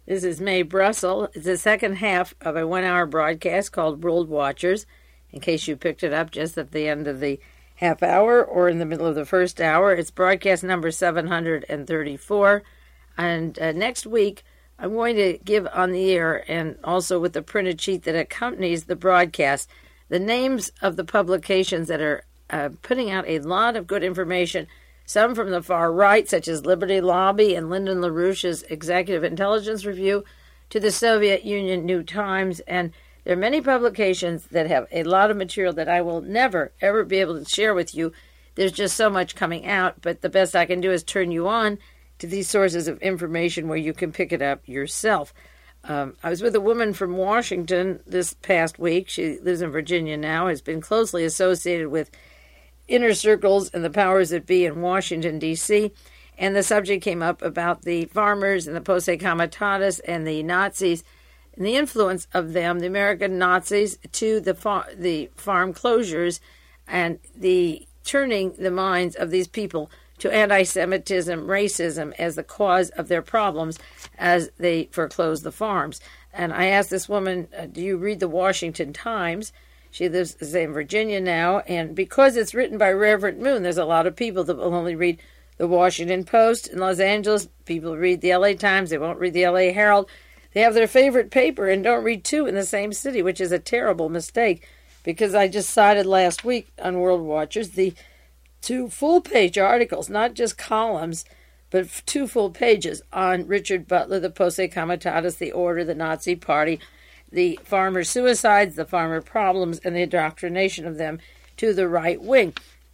This is Mae Brussel. It's the second half of a 1-hour broadcast called World Watchers, in case you picked it up just at the end of the half hour or in the middle of the first hour. It's broadcast number 734. And next week, I'm going to give on the air, and also with the printed sheet that accompanies the broadcast, the names of the publications that are putting out a lot of good information, some from the far right, such as Liberty Lobby and Lyndon LaRouche's Executive Intelligence Review, to the Soviet Union New Times. And there are many publications that have a lot of material that I will never, ever be able to share with you. There's just so much coming out, but the best I can do is turn you on to these sources of information where you can pick it up yourself. I was with a woman from Washington this past week. She lives in Virginia now, has been closely associated with inner circles and the powers that be in Washington, D.C., and the subject came up about the farmers and the Posse Comitatus and the Nazis and the influence of them, the American Nazis, to the farm closures and the turning the minds of these people to anti-Semitism, racism as the cause of their problems as they foreclose the farms. And I asked this woman, do you read the Washington Times? She lives in Virginia now, and because it's written by Reverend Moon, there's a lot of people that will only read the Washington Post in Los Angeles. People read the LA Times. They won't read the LA Herald. They have their favorite paper and don't read two in the same city, which is a terrible mistake, because I just cited last week on World Watchers the 2 full-page articles, not just columns, but 2 full pages on Richard Butler, the Posse Comitatus, the Order, the Nazi Party, the farmer suicides, the farmer problems, and the indoctrination of them to the right wing.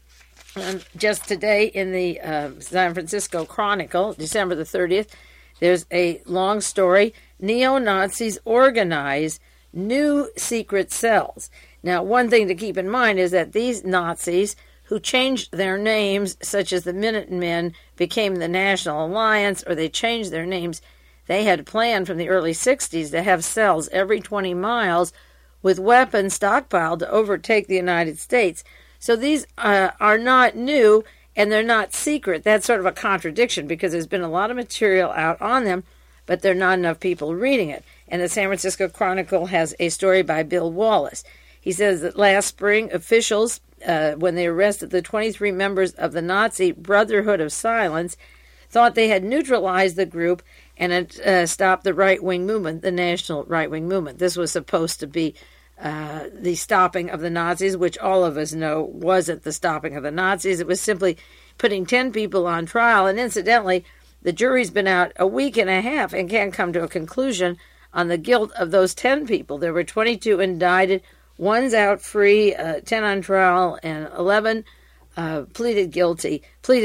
And just today in the San Francisco Chronicle, December the 30th, there's a long story. Neo-Nazis organize new secret cells. Now, one thing to keep in mind is that these Nazis who changed their names, such as the Minutemen became the National Alliance, or they changed their names, they had planned from the early 60s to have cells every 20 miles with weapons stockpiled to overtake the United States. So these are not new, and they're not secret. That's sort of a contradiction, because there's been a lot of material out on them, but there are not enough people reading it. And the San Francisco Chronicle has a story by Bill Wallace. He says that last spring, officials, when they arrested the 23 members of the Nazi Brotherhood of Silence, thought they had neutralized the group and had stopped the right-wing movement, the national right-wing movement. This was supposed to be the stopping of the Nazis, which all of us know wasn't the stopping of the Nazis. It was simply putting 10 people on trial. And incidentally, the jury's been out a week and a half and can't come to a conclusion on the guilt of those 10 people. There were 22 indicted. One's out free, 10 on trial, and 11 pleaded guilty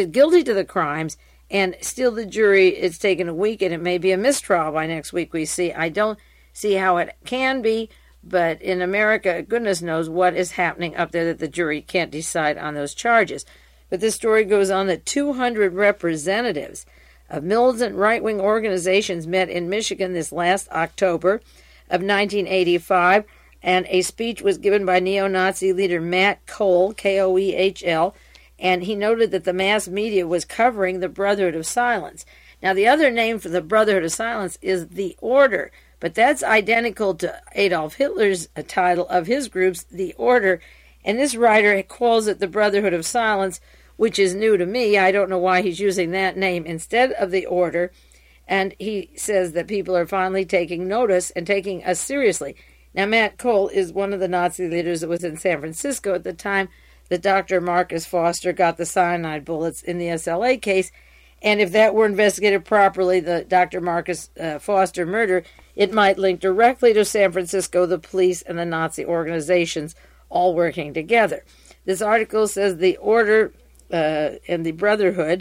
to the crimes. And still the jury, it's taken a week, and it may be a mistrial by next week, we see. I don't see how it can be, but in America, goodness knows what is happening up there that the jury can't decide on those charges. But this story goes on that 200 representatives of militant right-wing organizations met in Michigan this last October of 1985, and a speech was given by neo-Nazi leader Matt Koehl, Koehl, and he noted that the mass media was covering the Brotherhood of Silence. Now, the other name for the Brotherhood of Silence is the Order, but that's identical to Adolf Hitler's title of his groups, the Order, and this writer calls it the Brotherhood of Silence, which is new to me. I don't know why he's using that name instead of the Order, and he says that people are finally taking notice and taking us seriously. Now, Matt Koehl is one of the Nazi leaders that was in San Francisco at the time that Dr. Marcus Foster got the cyanide bullets in the SLA case. And if that were investigated properly, the Dr. Marcus Foster murder, it might link directly to San Francisco, the police, and the Nazi organizations all working together. This article says the Order and the Brotherhood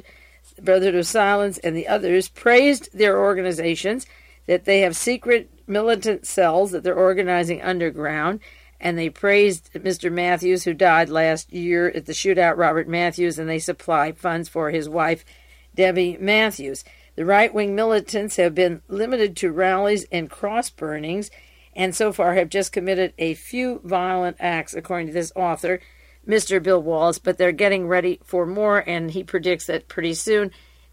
of Silence and the others praised their organizations, that they have secret militant cells that they're organizing underground, and they praised Mr. Matthews, who died last year at the shootout, Robert Matthews, and they supply funds for his wife, Debbie Matthews. The right-wing militants have been limited to rallies and cross-burnings, and so far have just committed a few violent acts, according to this author, Mr. Bill Wallace, but they're getting ready for more, and he predicts that pretty soon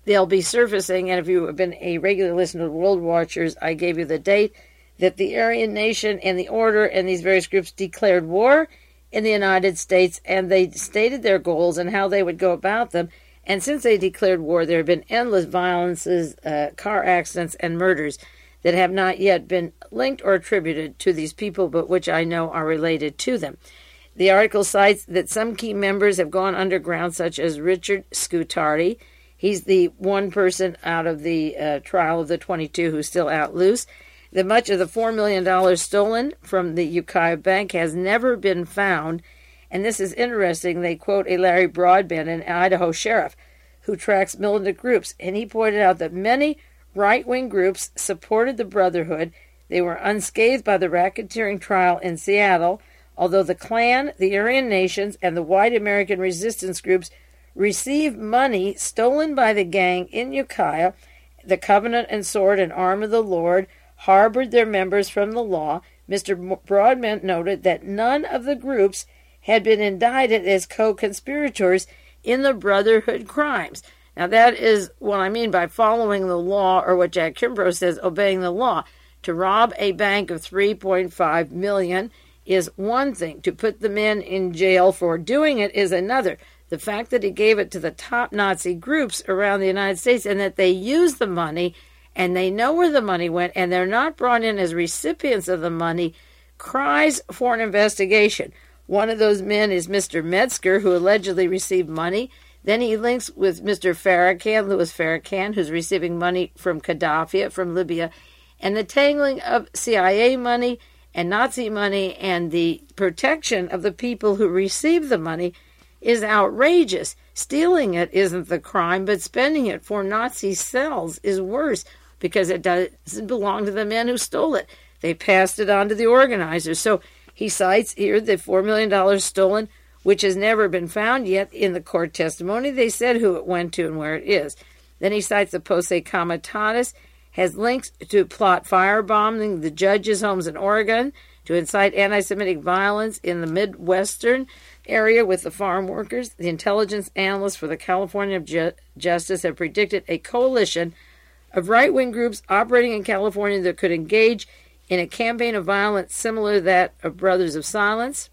they'll be surfacing, and if you have been a regular listener to World Watchers, I gave you the date that the Aryan Nation and the Order and these various groups declared war in the United States, and they stated their goals and how they would go about them. And since they declared war, there have been endless violences, car accidents, and murders that have not yet been linked or attributed to these people, but which I know are related to them. The article cites that some key members have gone underground, such as Richard Scutari. He's the one person out of the trial of the 22 who's still out loose. That much of the $4 million stolen from the Ukiah Bank has never been found. And this is interesting. They quote a Larry Broadbent, an Idaho sheriff, who tracks militant groups. And he pointed out that many right-wing groups supported the Brotherhood. They were unscathed by the racketeering trial in Seattle, although the Klan, the Aryan Nations, and the white American resistance groups received money stolen by the gang in Ukiah. The Covenant and Sword and Arm of the Lord harbored their members from the law. Mr. Broadbent noted that none of the groups had been indicted as co-conspirators in the Brotherhood crimes. Now, that is what I mean by following the law, or what Jack Kimbrough says, obeying the law. To rob a bank of $3.5 million is one thing. To put the men in jail for doing it is another. The fact that he gave it to the top Nazi groups around the United States and that they used the money and they know where the money went and they're not brought in as recipients of the money cries for an investigation. One of those men is Mr. Metzger, who allegedly received money. Then he links with Mr. Farrakhan, Louis Farrakhan, who's receiving money from Gaddafi, from Libya. And the tangling of CIA money and Nazi money and the protection of the people who receive the money is outrageous. Stealing it isn't the crime, but spending it for Nazi cells is worse, because it doesn't belong to the men who stole it. They passed it on to the organizers. So he cites here the $4 million stolen, which has never been found yet. In the court testimony, they said who it went to and where it is. Then he cites the Pose Comitatus, has links to plot firebombing the judges' homes in Oregon, to incite anti-Semitic violence in the Midwestern area with the farm workers. The intelligence analysts for the California Justice have predicted a coalition of right-wing groups operating in California that could engage in a campaign of violence similar to that of Brotherhood of Silence,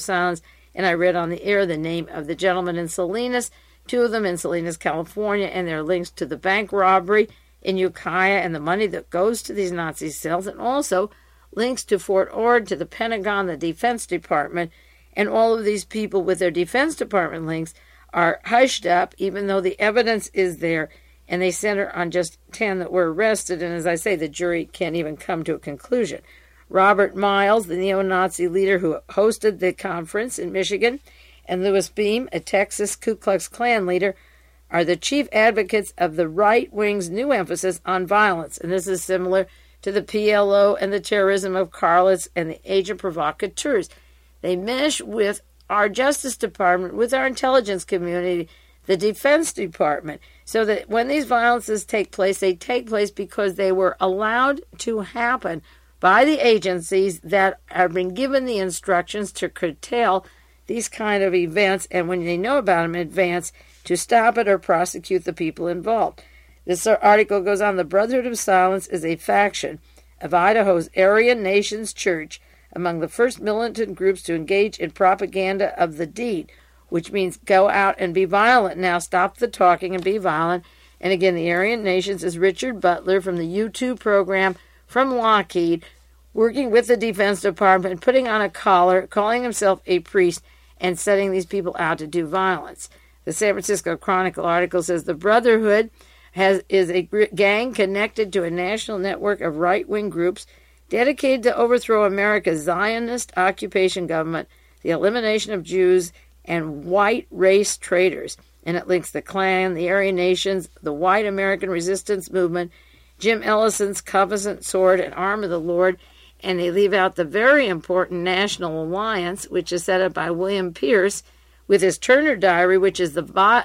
and I read on the air the name of the gentleman in Salinas, two of them in Salinas, California, and their links to the bank robbery in Ukiah and the money that goes to these Nazi cells, and also links to Fort Ord, to the Pentagon, the Defense Department, and all of these people with their Defense Department links are hushed up, even though the evidence is there, and they center on just 10 that were arrested, and as I say, the jury can't even come to a conclusion. Robert Miles, the neo-Nazi leader who hosted the conference in Michigan, and Louis Beam, a Texas Ku Klux Klan leader, are the chief advocates of the right wing's new emphasis on violence, and this is similar to the PLO and the terrorism of Carlitz and the agent provocateurs. They mesh with our Justice Department, with our intelligence community, the Defense Department, so that when these violences take place, they take place because they were allowed to happen by the agencies that have been given the instructions to curtail these kind of events, and when they know about them in advance, to stop it or prosecute the people involved. This article goes on, the Brotherhood of Silence is a faction of Idaho's Aryan Nations Church, among the first militant groups to engage in propaganda of the deed, which means go out and be violent. Now stop the talking and be violent. And again, the Aryan Nations is Richard Butler from the U2 program from Lockheed, working with the Defense Department, putting on a collar, calling himself a priest, and setting these people out to do violence. The San Francisco Chronicle article says the Brotherhood is a gang connected to a national network of right-wing groups dedicated to overthrow America's Zionist occupation government, the elimination of Jews, and white race traitors. And it links the Klan, the Aryan Nations, the white American resistance movement, Jim Ellison's Covenant, Sword, and Arm of the Lord, and they leave out the very important National Alliance, which is set up by William Pierce, with his Turner Diary, which is the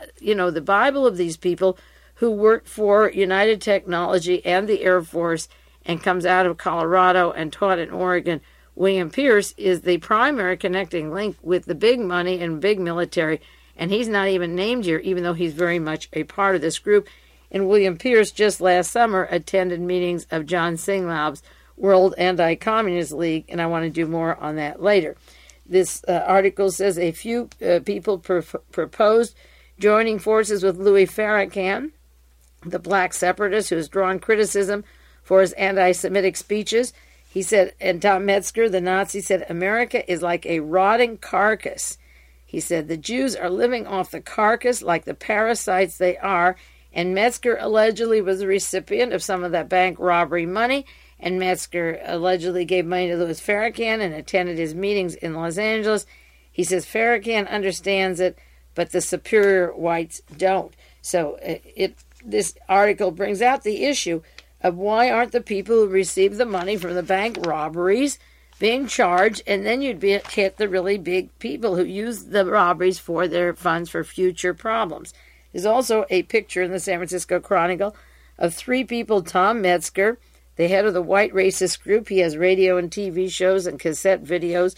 Bible of these people who worked for United Technology and the Air Force and comes out of Colorado and taught in Oregon. William Pierce is the primary connecting link with the big money and big military, and he's not even named here, even though he's very much a part of this group. And William Pierce just last summer attended meetings of John Singlaub's World Anti-Communist League, and I want to do more on that later. This article says a few people proposed joining forces with Louis Farrakhan, the black separatist who has drawn criticism for his anti-Semitic speeches. He said, and Tom Metzger, the Nazi, said, America is like a rotting carcass. He said, the Jews are living off the carcass like the parasites they are, and Metzger allegedly was the recipient of some of that bank robbery money, and Metzger allegedly gave money to Louis Farrakhan and attended his meetings in Los Angeles. He says Farrakhan understands it, but the superior whites don't. So this article brings out the issue of why aren't the people who receive the money from the bank robberies being charged, and then you'd hit the really big people who use the robberies for their funds for future problems. There's also a picture in the San Francisco Chronicle of three people: Tom Metzger, the head of the white racist group. He has radio and TV shows and cassette videos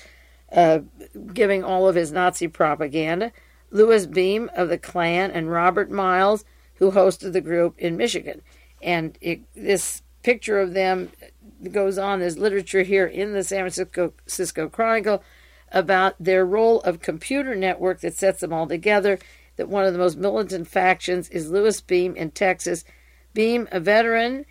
giving all of his Nazi propaganda; Louis Beam of the Klan; and Robert Miles, who hosted the group in Michigan. And this picture of them goes on. There's literature here in the San Francisco Chronicle about their role of computer network that sets them all together, that one of the most militant factions is Louis Beam in Texas. Beam, a veteran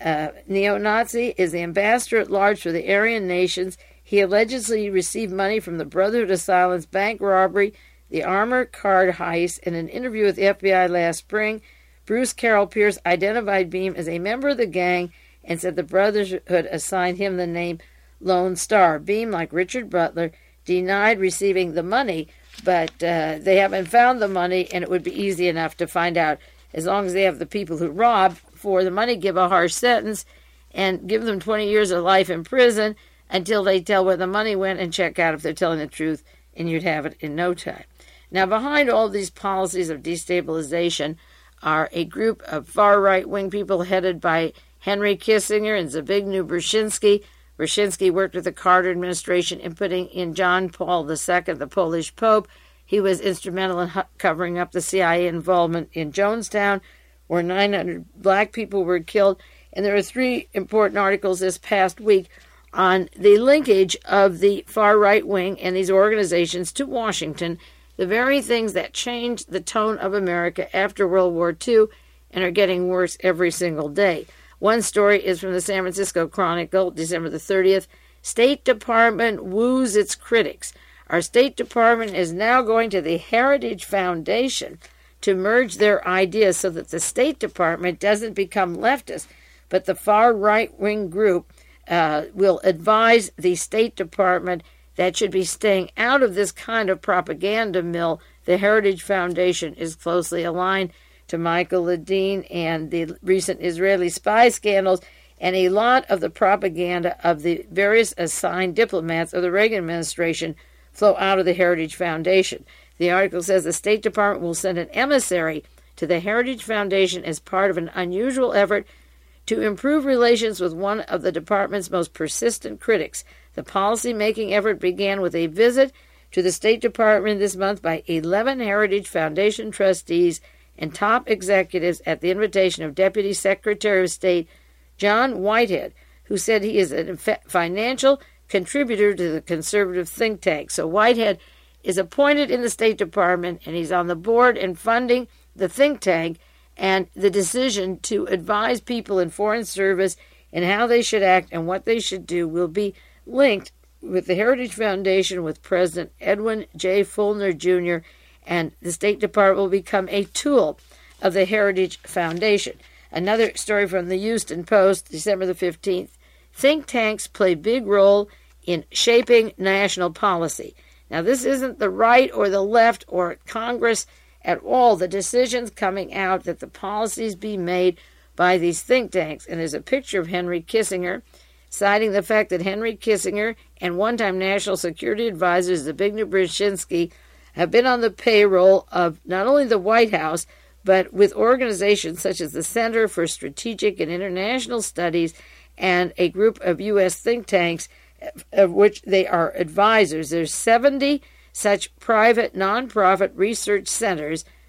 neo-Nazi, is the ambassador at large for the Aryan nations. He allegedly received money from the Brotherhood of Silence bank robbery, the Armor card heist. In an interview with the FBI last spring, Bruce Carroll Pierce identified Beam as a member of the gang and said the Brotherhood assigned him the name Lone Star. Beam, like Richard Butler, denied receiving the money, but they haven't found the money, and it would be easy enough to find out. As long as they have the people who robbed for the money, give a harsh sentence and give them 20 years of life in prison until they tell where the money went and check out if they're telling the truth, and you'd have it in no time. Now, behind all these policies of destabilization are a group of far right-wing people headed by Henry Kissinger and Zbigniew Brzezinski. Brzezinski worked with the Carter administration in putting in John Paul II, the Polish Pope. He was instrumental in covering up the CIA involvement in Jonestown, where 900 black people were killed. And there are three important articles this past week on the linkage of the far right wing and these organizations to Washington, the very things that changed the tone of America after World War II and are getting worse every single day. One story is from the San Francisco Chronicle, December the 30th. State Department woos its critics. Our State Department is now going to the Heritage Foundation to merge their ideas so that the State Department doesn't become leftist, but the far right-wing group will advise the State Department that should be staying out of this kind of propaganda mill. The Heritage Foundation is closely aligned to Michael Ledeen and the recent Israeli spy scandals, and a lot of the propaganda of the various assigned diplomats of the Reagan administration flow out of the Heritage Foundation. The article says the State Department will send an emissary to the Heritage Foundation as part of an unusual effort to improve relations with one of the department's most persistent critics. The policy-making effort began with a visit to the State Department this month by 11 Heritage Foundation trustees and top executives at the invitation of Deputy Secretary of State John Whitehead, who said he is a financial contributor to the conservative think tank. So Whitehead is appointed in the State Department, and he's on the board and funding the think tank, and the decision to advise people in foreign service and how they should act and what they should do will be linked with the Heritage Foundation with President Edwin J. Fulner Jr., and the State Department will become a tool of the Heritage Foundation. Another story from the Houston Post, December the 15th. Think tanks play big role in shaping national policy. Now, this isn't the right or the left or Congress at all. The decisions coming out that the policies be made by these think tanks. And there's a picture of Henry Kissinger, citing the fact that Henry Kissinger and one-time National Security Advisor Zbigniew Brzezinski have been on the payroll of not only the White House, but with organizations such as the Center for Strategic and International Studies and a group of U.S. think tanks of which they are advisors. There's 70 such private nonprofit research centers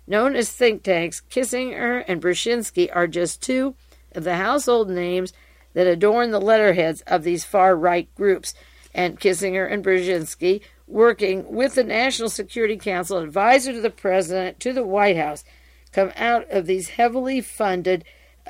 known as think tanks, Kissinger and Brzezinski are just two of the household names that adorn the letterheads of these far-right groups. And Kissinger and Brzezinski, working with the National Security Council, advisor to the president, to the White House, come out of these heavily funded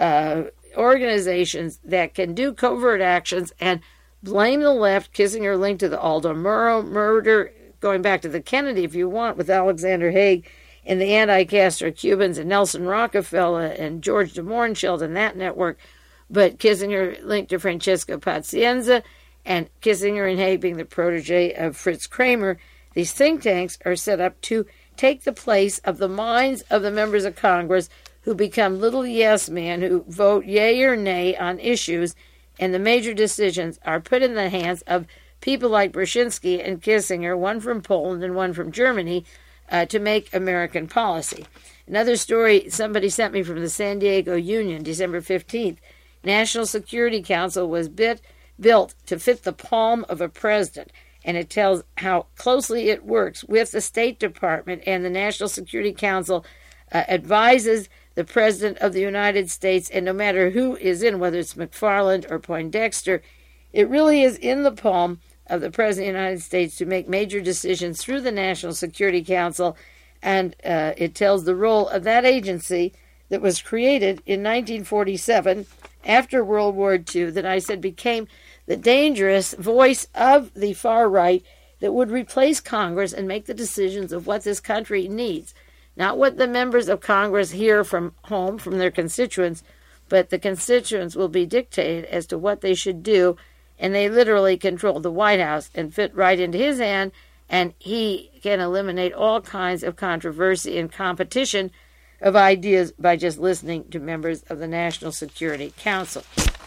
organizations that can do covert actions and blame the left. Kissinger linked to the Aldo Moro murder, going back to the Kennedy, if you want, with Alexander Haig and the anti-Castro Cubans and Nelson Rockefeller and George de Mohrenschildt and that network. But Kissinger linked to Francesco Pazienza, and Kissinger and Haig being the protege of Fritz Kramer. These think tanks are set up to take the place of the minds of the members of Congress who become little yes men who vote yay or nay on issues, and the major decisions are put in the hands of people like Brzezinski and Kissinger, one from Poland and one from Germany, to make American policy. Another story somebody sent me from the San Diego Union, December 15th. National Security Council was built to fit the palm of a president, and it tells how closely it works with the State Department, and the National Security Council advises the President of the United States, and no matter who is in, whether it's McFarland or Poindexter, it really is in the palm of the President of the United States to make major decisions through the National Security Council, and it tells the role of that agency that was created in 1947 after World War II, that I said became the dangerous voice of the far right that would replace Congress and make the decisions of what this country needs. Not what the members of Congress hear from home, from their constituents, but the constituents will be dictated as to what they should do, and they literally control the White House and fit right into his hand, and he can eliminate all kinds of controversy and competition of ideas by just listening to members of the National Security Council.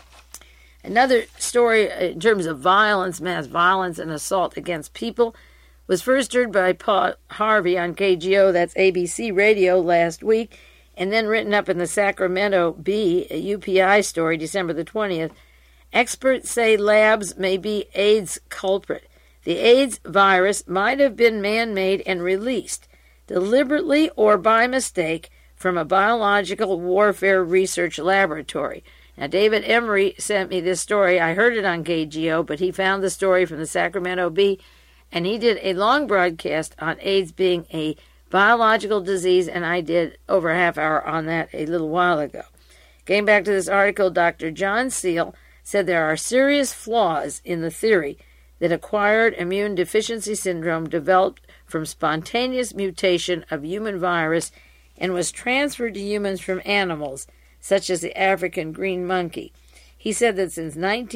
Another story in terms of violence, mass violence and assault against people, was first heard by Paul Harvey on KGO, that's ABC Radio, last week, and then written up in the Sacramento Bee, a UPI story, December the 20th. Experts say labs may be AIDS culprit. The AIDS virus might have been man-made and released, deliberately or by mistake, from a biological warfare research laboratory. Now, David Emery sent me this story. I heard it on KGO, but he found the story from the Sacramento Bee, and he did a long broadcast on AIDS being a biological disease, and I did over a half hour on that a little while ago. Getting back to this article, Dr. John Seal said there are serious flaws in the theory that acquired immune deficiency syndrome developed from spontaneous mutation of human virus and was transferred to humans from animals, such as the African green monkey. He said that since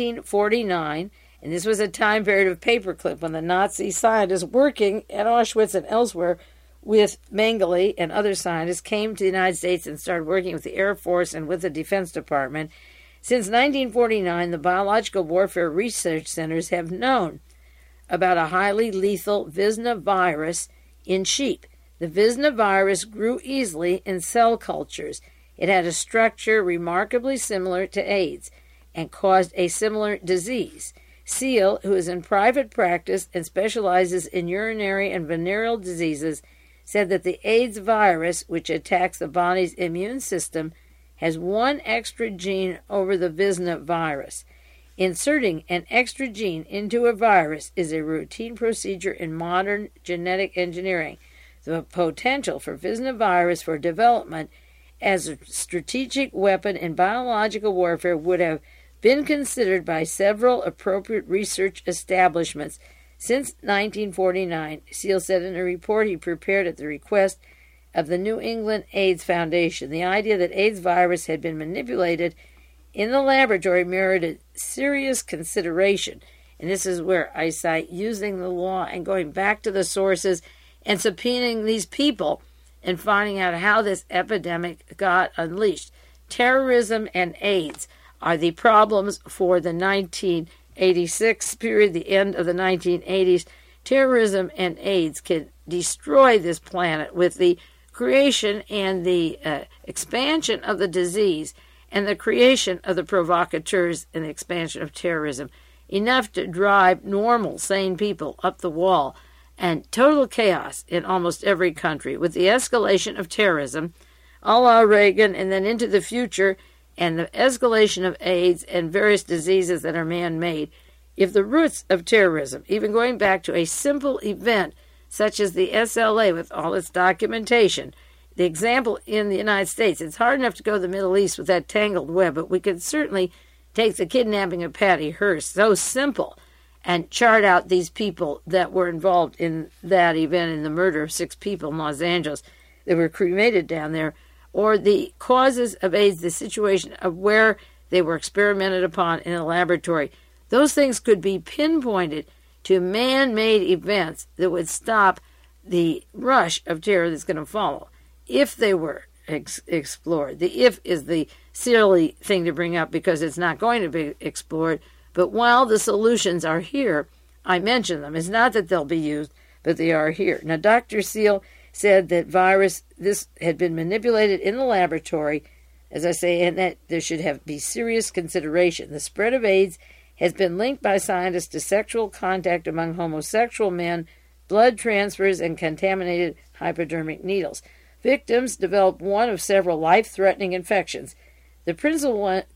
1949, and this was a time period of paperclip when the Nazi scientists working at Auschwitz and elsewhere with Mengele and other scientists came to the United States and started working with the Air Force and with the Defense Department. Since 1949, the Biological Warfare Research Centers have known about a highly lethal Visna virus in sheep. The Visna virus grew easily in cell cultures. It had a structure remarkably similar to AIDS and caused a similar disease. Seal, who is in private practice and specializes in urinary and venereal diseases, said that the AIDS virus, which attacks the body's immune system, has one extra gene over the Visna virus. Inserting an extra gene into a virus is a routine procedure in modern genetic engineering. The potential for Visna virus for development as a strategic weapon in biological warfare would have been considered by several appropriate research establishments since 1949, Seal said in a report he prepared at the request of the New England AIDS Foundation. The idea that AIDS virus had been manipulated in the laboratory merited serious consideration. And this is where I cite using the law and going back to the sources and subpoenaing these people and finding out how this epidemic got unleashed. Terrorism and AIDS are the problems for the 1986 period, the end of the 1980s. Terrorism and AIDS can destroy this planet with the creation and the expansion of the disease and the creation of the provocateurs and the expansion of terrorism, enough to drive normal, sane people up the wall. and total chaos in almost every country, with the escalation of terrorism, a la Reagan, and then into the future, and the escalation of AIDS and various diseases that are man-made. If the roots of terrorism, even going back to a simple event such as the SLA with all its documentation, the example in the United States, it's hard enough to go to the Middle East with that tangled web, but we could certainly take the kidnapping of Patty Hearst, so simple, and chart out these people that were involved in that event, in the murder of 6 people in Los Angeles that were cremated down there, or the causes of AIDS, the situation of where they were experimented upon in a laboratory. Those things could be pinpointed to man-made events that would stop the rush of terror that's going to follow if they were explored. The if is the silly thing to bring up because it's not going to be explored. But while the solutions are here, I mention them. It's not that they'll be used, but they are here. Now, Dr. Seal said that this had been manipulated in the laboratory, as I say, and that there should be serious consideration. The spread of AIDS has been linked by scientists to sexual contact among homosexual men, blood transfers, and contaminated hypodermic needles. Victims developed one of several life-threatening infections, the principal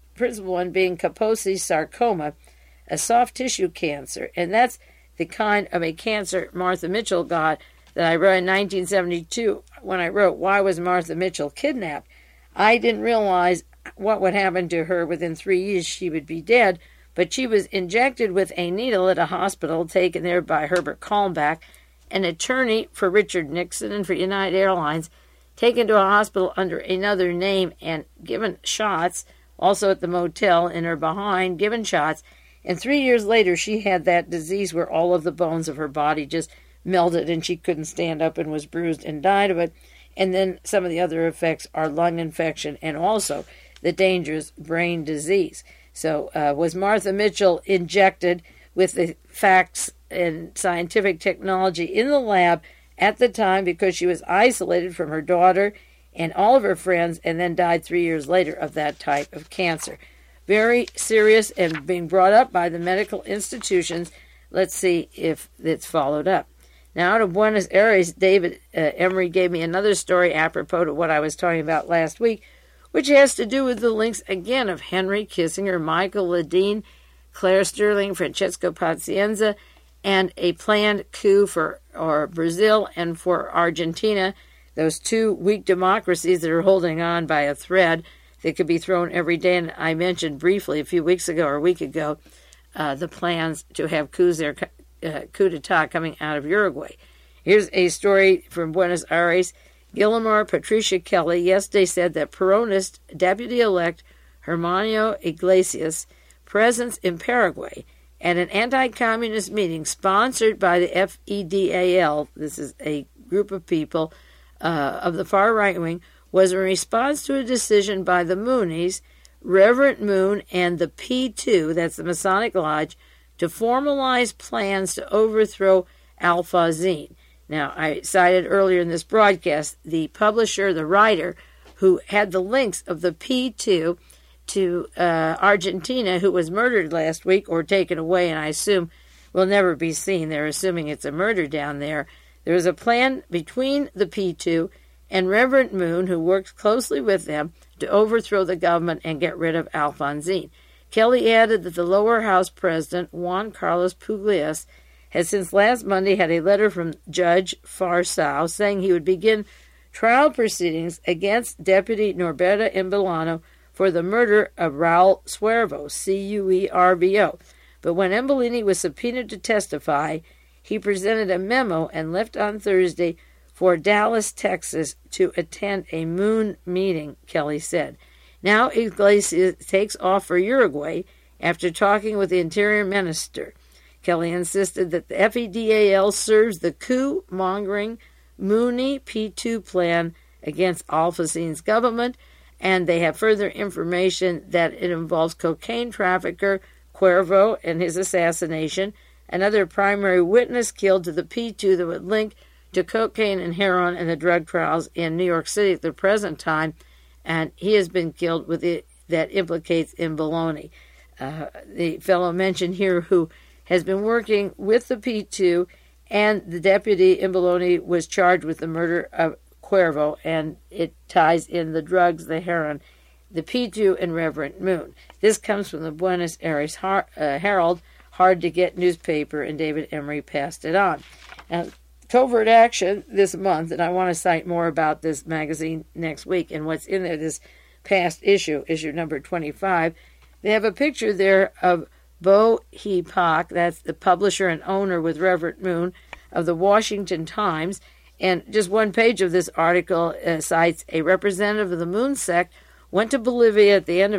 one being Kaposi sarcoma, a soft tissue cancer, and that's the kind of a cancer Martha Mitchell got that I wrote in 1972 when I wrote, Why Was Martha Mitchell Kidnapped? I didn't realize what would happen to her. Within 3 years she would be dead, but she was injected with a needle at a hospital taken there by Herbert Kalmbach, an attorney for Richard Nixon and for United Airlines, taken to a hospital under another name and given shots, also at the motel in her behind, given shots. And 3 years later, she had that disease where all of the bones of her body just melted and she couldn't stand up and was bruised and died of it. And then some of the other effects are lung infection and also the dangerous brain disease. So was Martha Mitchell injected with the facts and scientific technology in the lab at the time because she was isolated from her daughter and all of her friends and then died 3 years later of that type of cancer? Very serious and being brought up by the medical institutions. Let's see if it's followed up. Now, out of Buenos Aires, David Emery gave me another story apropos to what I was talking about last week, which has to do with the links, again, of Henry Kissinger, Michael Ledeen, Claire Sterling, Francesco Pazienza, and a planned coup for Brazil and for Argentina, those 2 weak democracies that are holding on by a thread that could be thrown every day. And I mentioned briefly a few weeks ago or a week ago the plans to have coups there, coup d'etat coming out of Uruguay. Here's a story from Buenos Aires. Guillermo Patricia Kelly yesterday said that Peronist Deputy-elect Hermanio Iglesias' presence in Paraguay at an anti-communist meeting sponsored by the FEDAL, this is a group of people of the far right wing, was in response to a decision by the Moonies, Reverend Moon, and the P2, that's the Masonic Lodge, to formalize plans to overthrow Alfonsín. Now, I cited earlier in this broadcast the publisher, the writer, who had the links of the P2 to Argentina, who was murdered last week or taken away, and I assume will never be seen. They're assuming it's a murder down there. There was a plan between the P2 and Reverend Moon, who worked closely with them, to overthrow the government and get rid of Alfonsín. Kelly added that the lower house president, Juan Carlos Pugliese, has since last Monday had a letter from Judge Farsau saying he would begin trial proceedings against Deputy Norberto Embellano for the murder of Raul Cuervo, C-U-E-R-V-O. But when Embellini was subpoenaed to testify, he presented a memo and left on Thursday for Dallas, Texas, to attend a Moon meeting, Kelly said. Now Iglesias takes off for Uruguay after talking with the Interior Minister. Kelly insisted that the FEDAL serves the coup-mongering Mooney P2 plan against Alfonsín's government, and they have further information that it involves cocaine trafficker Cuervo and his assassination, another primary witness killed to the P2 that would link to cocaine and heroin and the drug trials in New York City at the present time, and he has been killed with it that implicates Embelloni. The fellow mentioned here who has been working with the P2 and the deputy in Bologna was charged with the murder of Cuervo, and it ties in the drugs, the heroin, the P2, and Reverend Moon. This comes from the Buenos Aires Herald, hard-to-get newspaper, and David Emery passed it on. Now, Covert Action this month, and I want to cite more about this magazine next week and what's in there, this past issue number 25. They have a picture there of Bo He Pak, that's the publisher and owner with Reverend Moon of the Washington Times, and just one page of this article cites a representative of the Moon sect went to Bolivia at the end of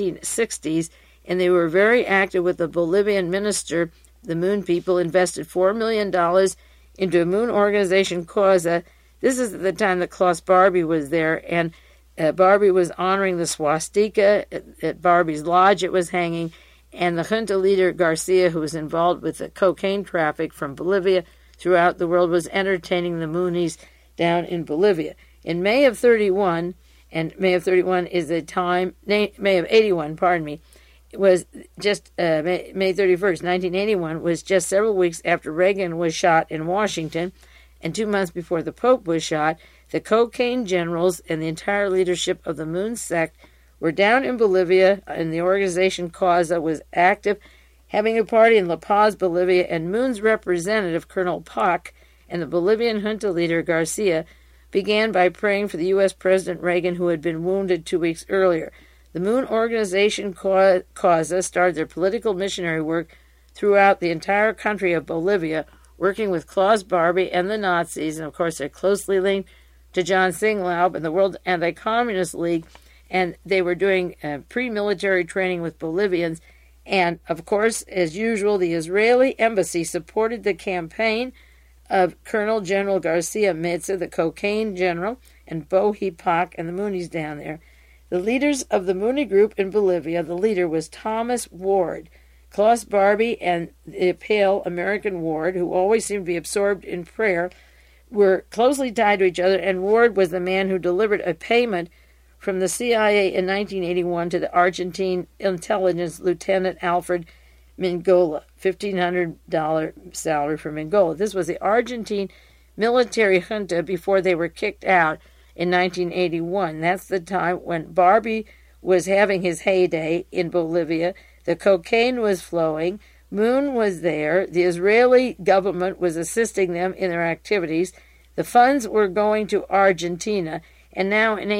1960s, and they were very active with the Bolivian minister. The Moon people invested $4 million into a Moon organization, Causa. This is at the time that Klaus Barbie was there, and Barbie was honoring the swastika at Barbie's lodge. It was hanging, and the junta leader Garcia, who was involved with the cocaine traffic from Bolivia throughout the world, was entertaining the Moonies down in Bolivia. In May of 31, and May of 31 is the time, May of 81, pardon me, it was just May 31st, 1981, was just several weeks after Reagan was shot in Washington, and 2 months before the Pope was shot. The cocaine generals and the entire leadership of the Moon sect were down in Bolivia, and the organization Causa was active, having a party in La Paz, Bolivia, and Moon's representative, Colonel Pak, and the Bolivian junta leader, Garcia, began by praying for the U.S. President Reagan, who had been wounded 2 weeks earlier. The Moon organization Causa started their political missionary work throughout the entire country of Bolivia, working with Klaus Barbie and the Nazis, and of course they're closely linked to John Singlaub and the World Anti-Communist League, and they were doing pre-military training with Bolivians. And, of course, as usual, the Israeli embassy supported the campaign of Colonel General Garcia Meza, the cocaine general, and Bo He Pak and the Moonies down there. The leaders of the Mooney group in Bolivia, the leader was Thomas Ward. Klaus Barbie and the pale American Ward, who always seemed to be absorbed in prayer, were closely tied to each other, and Ward was the man who delivered a payment from the CIA in 1981 to the Argentine intelligence lieutenant Alfred Mingola, $1,500 salary for Mingola. This was the Argentine military junta before they were kicked out in 1981. That's the time when Barbie was having his heyday in Bolivia. The cocaine was flowing. Moon was there. The Israeli government was assisting them in their activities. The funds were going to Argentina. And now in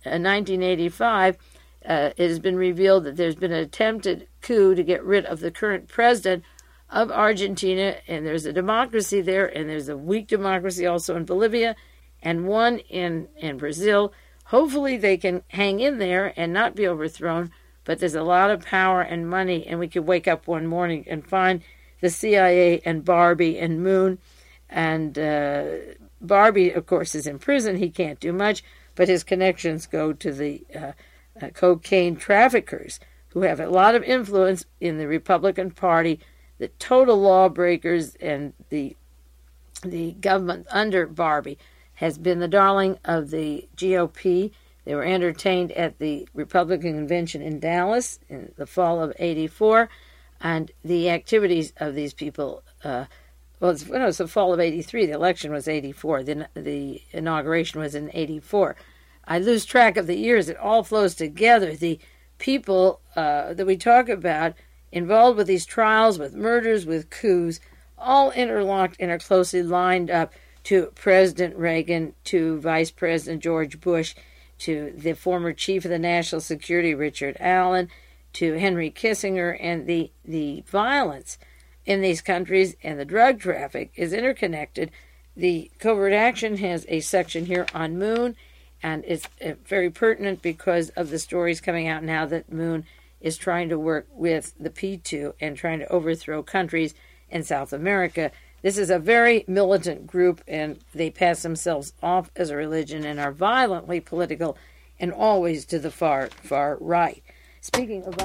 1985, it has been revealed that there's been an attempted coup to get rid of the current president of Argentina. And there's a democracy there, and there's a weak democracy also in Bolivia, and one in Brazil. Hopefully they can hang in there and not be overthrown. But there's a lot of power and money, and we could wake up one morning and find the CIA and Barbie and Moon. And Barbie, of course, is in prison. He can't do much, but his connections go to the cocaine traffickers, who have a lot of influence in the Republican Party, the total lawbreakers, and the government under Barbie has been the darling of the GOP. They were entertained at the Republican Convention in Dallas in the fall of '84, and the activities of these people, it's the fall of '83, the election was '84, the inauguration was in '84. I lose track of the years, it all flows together. The people that we talk about involved with these trials, with murders, with coups, all interlocked and are closely lined up to President Reagan, to Vice President George Bush, to the former chief of the National Security, Richard Allen, to Henry Kissinger, and the violence in these countries and the drug traffic is interconnected. The Covert Action has a section here on Moon, and it's very pertinent because of the stories coming out now that Moon is trying to work with the P2 and trying to overthrow countries in South America. This is a very militant group, and they pass themselves off as a religion and are violently political and always to the far right. Speaking of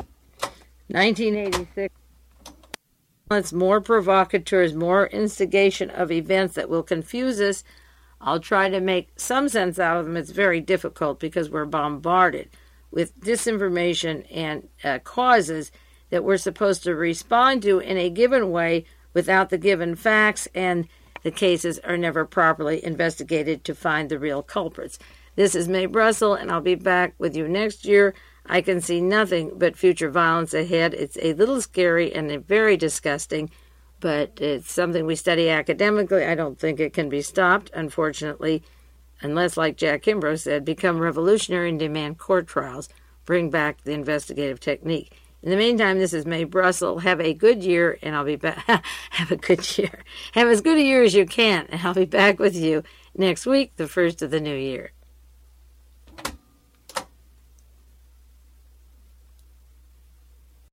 1986, it's more provocateurs, more instigation of events that will confuse us. I'll try to make some sense out of them. It's very difficult because we're bombarded with disinformation and causes that we're supposed to respond to in a given way without the given facts, and the cases are never properly investigated to find the real culprits. This is Mae Brussel, and I'll be back with you next year. I can see nothing but future violence ahead. It's a little scary and very disgusting, but it's something we study academically. I don't think it can be stopped, unfortunately, unless, like Jack Kimbrough said, become revolutionary and demand court trials, bring back the investigative technique. In the meantime, this is Mae Brussel. Have a good year, and I'll be back. Have a good year. Have as good a year as you can, and I'll be back with you next week, the first of the new year.